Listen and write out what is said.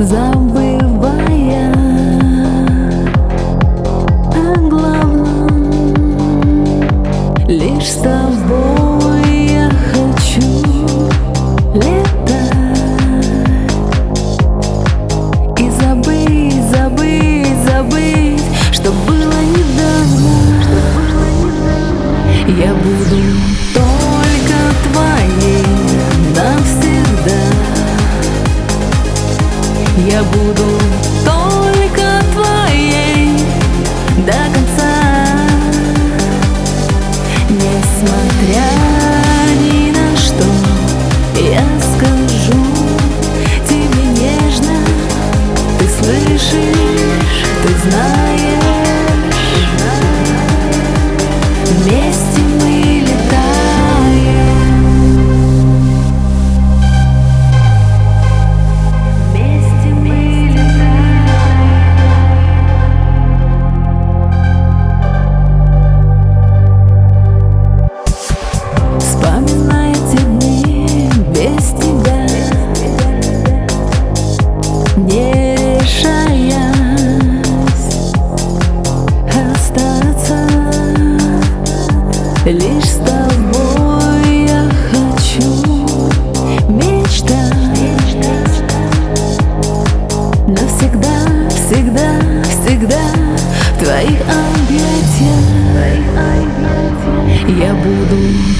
забывая о главном. Лишь с тобой я хочу летать и забыть, забыть, забыть, что было недавно. Я буду только твоей навсегда. Я буду только твоей до конца. Несмотря ни на что, я скажу тебе нежно. Ты слышишь, ты знаешь, вместе мы летаем. Вместе мы летаем. Вспоминай те дни без тебя, не решаясь остаться. Лишь с тобой я хочу мечтать. Навсегда, всегда, всегда в твоих объятиях. Я буду